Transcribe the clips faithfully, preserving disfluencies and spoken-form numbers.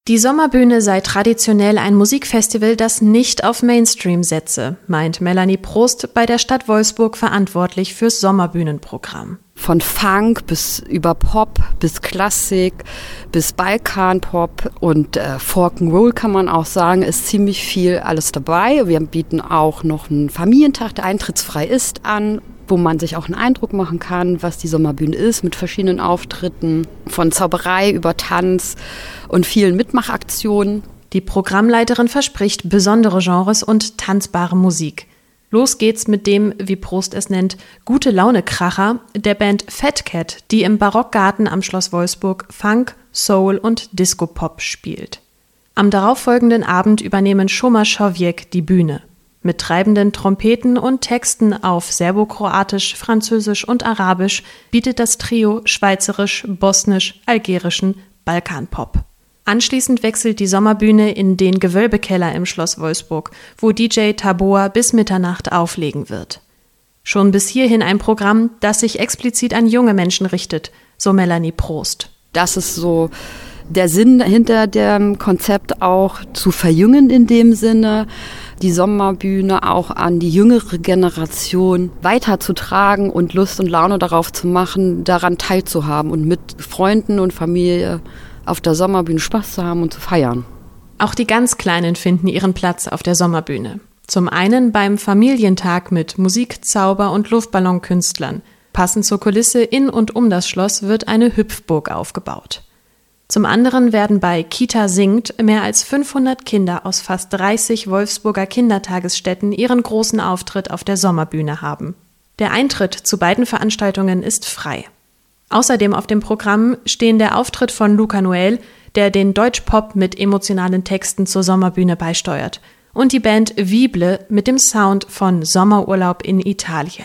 Die Sommerbühne sei traditionell ein Musikfestival, das nicht auf Mainstream setze, meint Melanie Prost, bei der Stadt Wolfsburg verantwortlich fürs Sommerbühnenprogramm. Von Funk bis über Pop, bis Klassik, bis Balkanpop und äh, Folk'n'Roll kann man auch sagen, ist ziemlich viel alles dabei. Wir bieten auch noch einen Familientag, der eintrittsfrei ist, an, wo man sich auch einen Eindruck machen kann, was die Sommerbühne ist, mit verschiedenen Auftritten, von Zauberei über Tanz und vielen Mitmachaktionen. Die Programmleiterin verspricht besondere Genres und tanzbare Musik. Los geht's mit dem, wie Prost es nennt, Gute-Laune-Kracher der Band Fat Cat, die im Barockgarten am Schloss Wolfsburg Funk, Soul und Disco-Pop spielt. Am darauffolgenden Abend übernehmen Šoma Šovjek die Bühne. Mit treibenden Trompeten und Texten auf Serbokroatisch, Französisch und Arabisch bietet das Trio schweizerisch, bosnisch, algerischen Balkanpop. Anschließend wechselt die Sommerbühne in den Gewölbekeller im Schloss Wolfsburg, wo D J Taboa bis Mitternacht auflegen wird. Schon bis hierhin ein Programm, das sich explizit an junge Menschen richtet, so Melanie Prost. Das ist so der Sinn hinter dem Konzept, auch zu verjüngen in dem Sinne, die Sommerbühne auch an die jüngere Generation weiterzutragen und Lust und Laune darauf zu machen, daran teilzuhaben und mit Freunden und Familie auf der Sommerbühne Spaß zu haben und zu feiern. Auch die ganz Kleinen finden ihren Platz auf der Sommerbühne. Zum einen beim Familientag mit Musik, Zauber und Luftballonkünstlern. Passend zur Kulisse in und um das Schloss wird eine Hüpfburg aufgebaut. Zum anderen werden bei Kita singt mehr als fünfhundert Kinder aus fast dreißig Wolfsburger Kindertagesstätten ihren großen Auftritt auf der Sommerbühne haben. Der Eintritt zu beiden Veranstaltungen ist frei. Außerdem auf dem Programm stehen der Auftritt von Luca Noel, der den Deutschpop mit emotionalen Texten zur Sommerbühne beisteuert, und die Band Vible mit dem Sound von Sommerurlaub in Italien.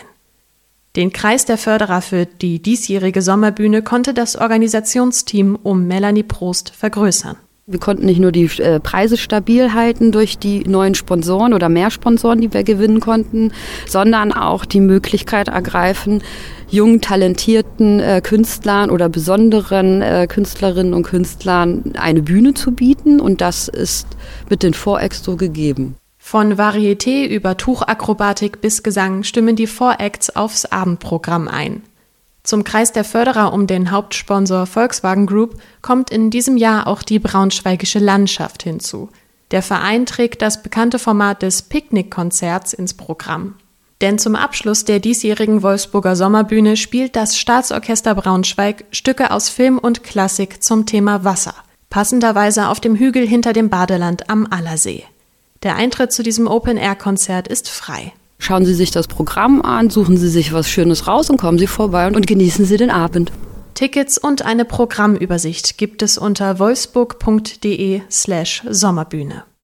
Den Kreis der Förderer für die diesjährige Sommerbühne konnte das Organisationsteam um Melanie Prost vergrößern. Wir konnten nicht nur die äh, Preise stabil halten durch die neuen Sponsoren oder mehr Sponsoren, die wir gewinnen konnten, sondern auch die Möglichkeit ergreifen, jungen, talentierten äh, Künstlern oder besonderen äh, Künstlerinnen und Künstlern eine Bühne zu bieten. Und das ist mit den Voracts so gegeben. Von Varieté über Tuchakrobatik bis Gesang stimmen die Voracts aufs Abendprogramm ein. Zum Kreis der Förderer um den Hauptsponsor Volkswagen Group kommt in diesem Jahr auch die Braunschweigische Landschaft hinzu. Der Verein trägt das bekannte Format des Picknickkonzerts ins Programm. Denn zum Abschluss der diesjährigen Wolfsburger Sommerbühne spielt das Staatsorchester Braunschweig Stücke aus Film und Klassik zum Thema Wasser, passenderweise auf dem Hügel hinter dem Badeland am Allersee. Der Eintritt zu diesem Open-Air-Konzert ist frei. Schauen Sie sich das Programm an, suchen Sie sich was Schönes raus und kommen Sie vorbei und genießen Sie den Abend. Tickets und eine Programmübersicht gibt es unter wolfsburg punkt de slash Sommerbühne.